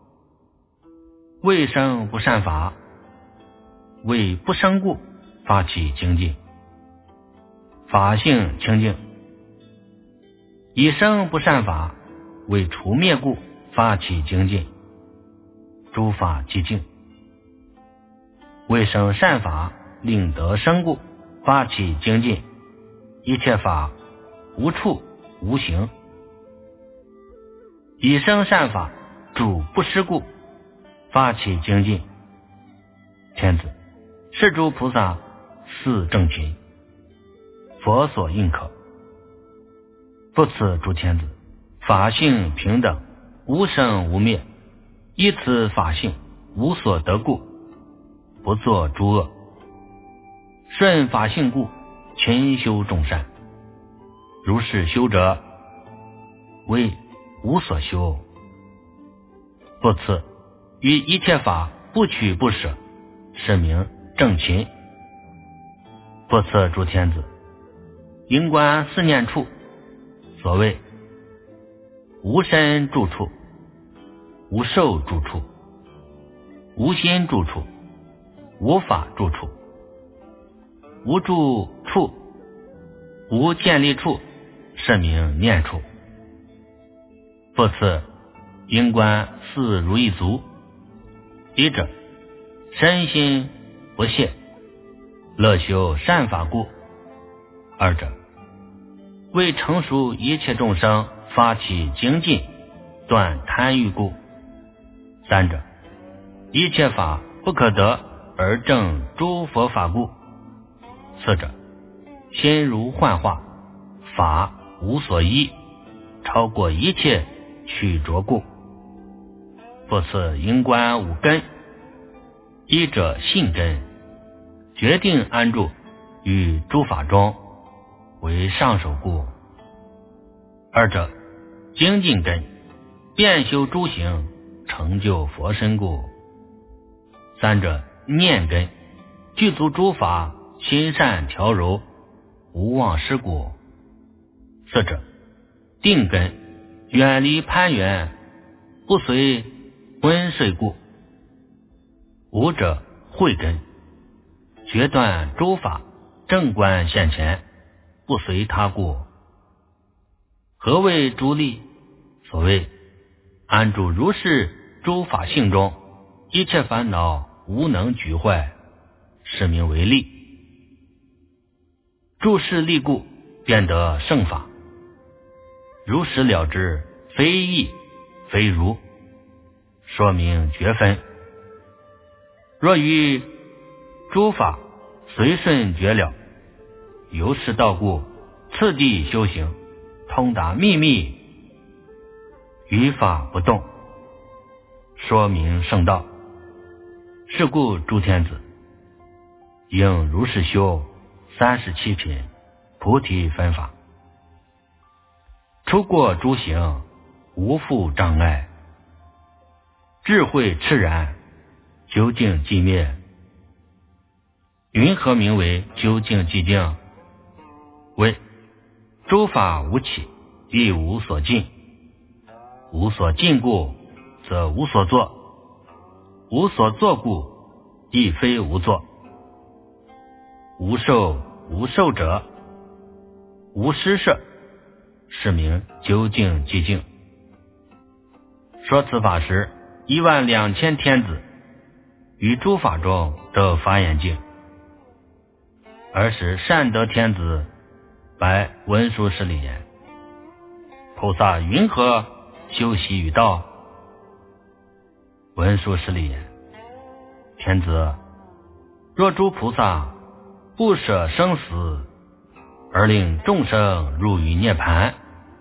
未生不善法，为不生故发起精进，法性清净；已生不善法，为除灭故发起精进，诸法寂静；未生善法，令得生故发起精进，一切法无处无形；已生善法，主不施故发起精进。天子，是诸菩萨四正勤，佛所印可。不此诸天子，法性平等，无生无灭，依此法性无所得故，不作诸恶，顺法性故，勤修众善。如是修者，为无所修。不次于一切法不取不舍，是名正勤。不次诸天子，应观四念处。所谓无身住处，无受住处，无心住处，无法住处，无住处，无建立处，是名念处。复次应观四如意足。一者，身心不懈，乐修善法故；二者，为成熟一切众生发起精进，断贪欲故；三者，一切法不可得而证诸佛法故；四者，心如幻化，法无所依，超过一切取着故。复次应观五根。一者信根，决定安住于诸法中，为上首故；二者精进根，遍修诸行，成就佛身故；三者念根，具足诸法，心善调柔，无忘失故；四者定根，远离攀缘，不随昏睡故；五者慧根，决断诸法，正观现前，不随他故。何谓诸力？所谓安住如是诸法性中，一切烦恼无能举坏，是名为力。注释力故，便得圣法。如实了之，非义非如，说明觉分。若于诸法随顺觉了，由是道故，次第修行，通达秘密，于法不动，说明圣道。是故诸天子应如是修三十七品菩提分法，出过诸行，无复障碍，智慧炽然，究竟寂灭。云何名为究竟寂静？为诸法无起，亦无所尽，无所尽故，则无所作；无所作故，亦非无作。无受无受者，无施设，是名究竟寂静。说此法时，一万两千天子于诸法中得发言境。尔时善德天子白文殊师利言：菩萨云何修习于道？文殊师利言：天子，若诸菩萨不舍生死，而令众生入于涅槃，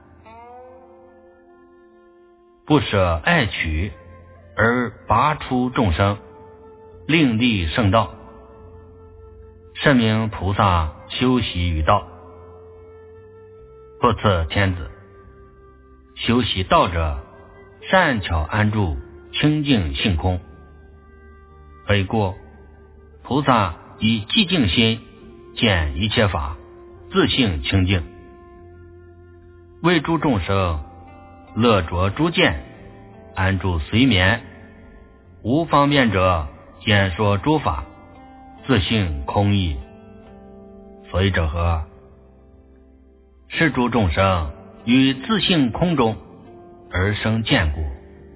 不舍爱取，而拔出众生，另立圣道，是名菩萨修习于道。不测天子，修习道者，善巧安住清净性空。非故菩萨以寂静心见一切法，自性清净，为诸众生乐着诸见，安住随眠，无方便者简说诸法，自性空义。所以者何？是诸众生于自性空中而生见故。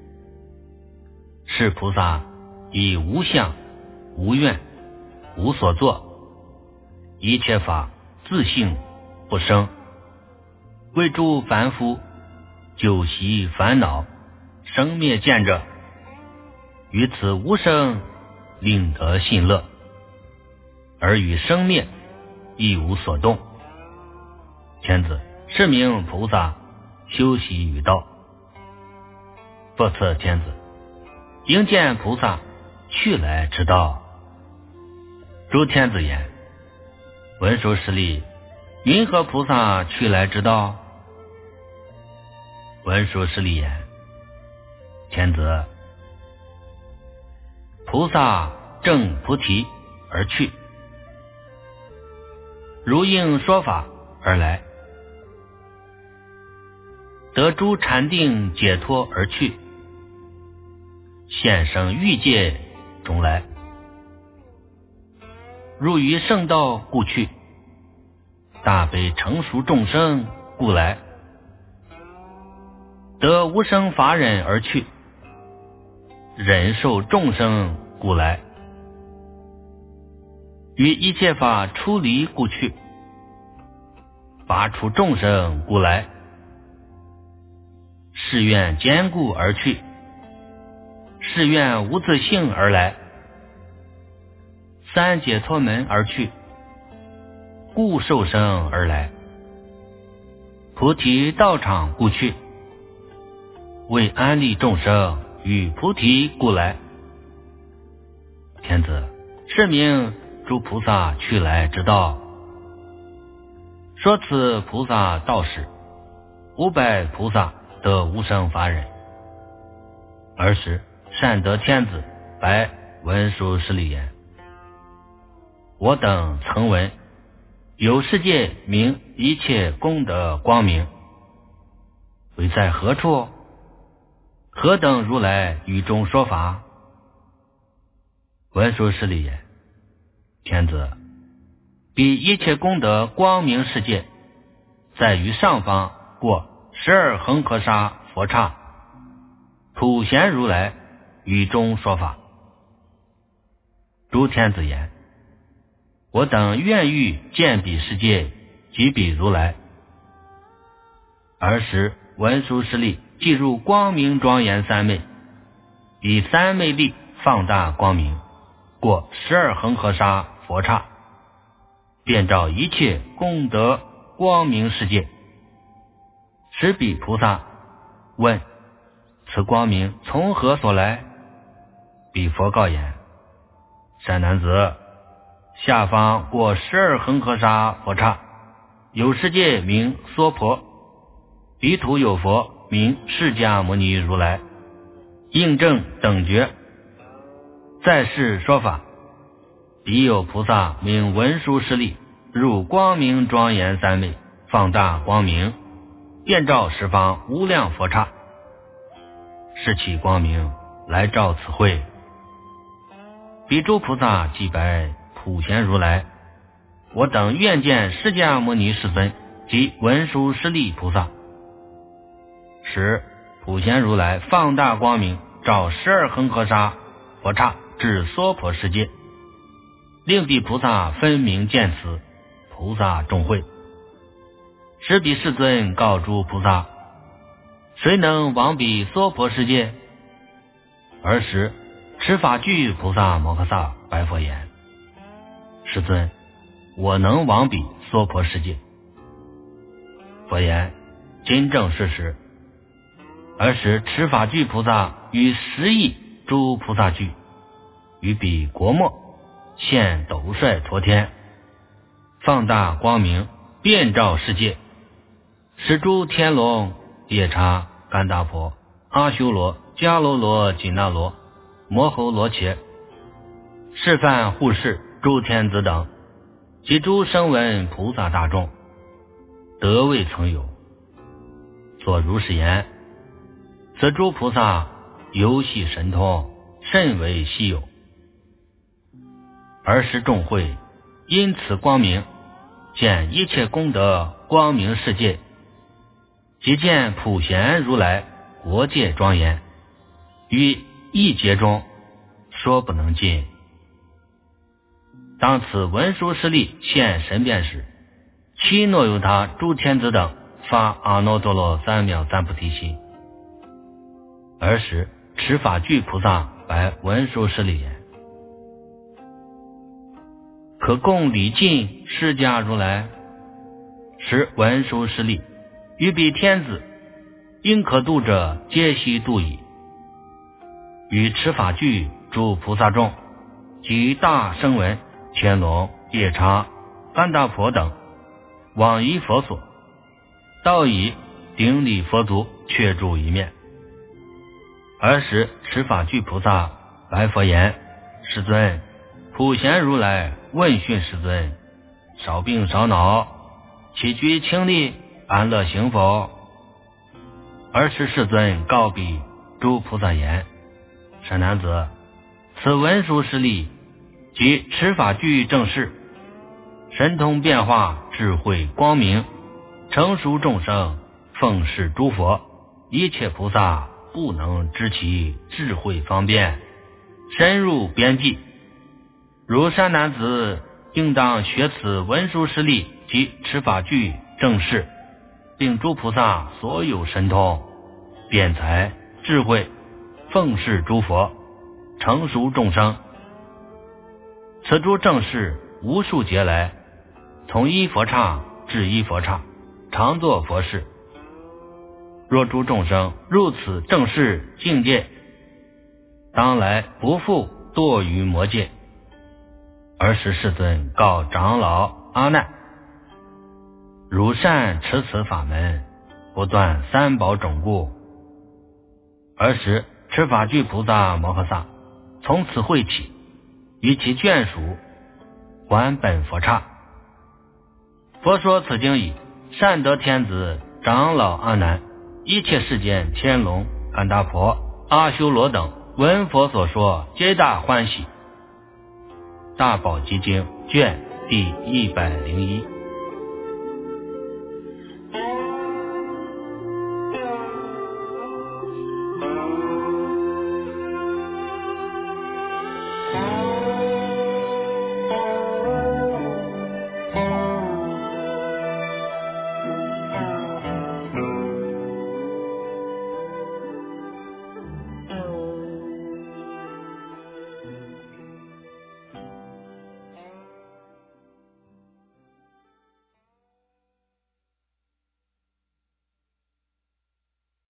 是菩萨以无相、无愿、无所作，一切法自性不生，为诸凡夫久习烦恼生灭见者，于此无生令得信乐，而与生灭亦无所动。天子，是名菩萨修习于道。不测天子，应见菩萨去来之道。诸天子言：文殊师利，云何菩萨去来之道？文殊师利言：天子，菩萨正菩提而去，如应说法而来，得诸禅定解脱而去，现生欲界中来，入于圣道故去，大悲成熟众生故来，得无生法忍而去，忍受众生故来，于一切法出离故去，拔除众生故来，誓愿坚固而去，誓愿无自性而来，三解脱门而去，故受生而来，菩提道场故去，为安利众生与菩提故来。天子，是名诸菩萨去来之道。说此菩萨道时，五百菩萨得无生法忍。尔时善德天子白文殊师利言：我等曾闻有世界名一切功德光明，为在何处？何等如来语中说法？文殊师利言：天子，彼一切功德光明世界，在于上方过十二恒河沙佛刹，普贤如来语中说法。诸天子言：我等愿欲见彼世界及彼如来。尔时文殊师利即入光明庄严三昧，以三昧力放大光明， 过十二恒河沙佛刹，遍照一切功德光明世界。十彼菩萨问：此光明从何所来？彼佛告言：善男子，下方过十二恒河沙佛刹，有世界名娑婆，彼土有佛名释迦牟尼如来，应正等觉，在世说法。彼有菩萨名文殊师利，入光明庄严三昧，放大光明，遍照十方无量佛刹，是其光明来照此会。彼诸菩萨即白普贤如来：我等愿见释迦牟尼世尊及文殊师利菩萨。时普贤如来放大光明，照十二恒河沙佛刹至娑婆世界，令彼菩萨分明见此，菩萨众会。时彼世尊告诸菩萨：谁能往彼娑婆世界？尔时持法具菩萨摩诃萨白佛言：世尊，我能往彼娑婆世界。佛言：今正是时。尔时持法具菩萨与十亿诸菩萨具，于彼国末现斗率陀天，放大光明，遍照世界，使诸天龙、夜叉、干达婆、阿修罗、迦楼罗、紧那罗、摩吼罗伽、示范护世诸天子等及诸声闻菩萨大众，得未曾有。所如是言，此诸菩萨游戏神通，甚为稀有。尔时众会因此光明，见一切功德光明世界，即见普贤如来国界庄严，于一劫中说不能尽。当此文殊师利现神变时，其若有他诸天子等发阿耨多罗三藐三菩提心。尔时持法具菩萨白文殊师利言：可供礼敬释迦如来。时文殊师利于彼天子，应可度者皆悉度矣。与持法具诸菩萨众及大声闻、天龙、夜叉、干达婆等往依佛所，到以顶礼佛足，却住一面。尔时持法具菩萨白佛言：世尊，普贤如来问讯世尊：少病少恼，起居清利，安乐行否？尔时世尊告彼诸菩萨言：善男子，此文殊师利及持法具正士，神通变化，智慧光明，成熟众生，奉事诸佛，一切菩萨不能知其智慧方便，深入边际。如善男子应当学此文殊师利及持法具正士，并诸菩萨所有神通、辩才、智慧，奉事诸佛，成熟众生。此诸正士无数劫来，从一佛刹至一佛刹，常作佛事。若诸众生入此正士境界，当来不复堕于魔界。尔时世尊告长老阿难：汝善持此法门，不断三宝种故。尔时持法具菩萨摩诃萨从此会起，与其眷属还本佛刹。佛说此经已，善得天子长老阿难，一切世间天龙、干达婆、阿修罗等闻佛所说，皆大欢喜。大宝积经卷第一百零一。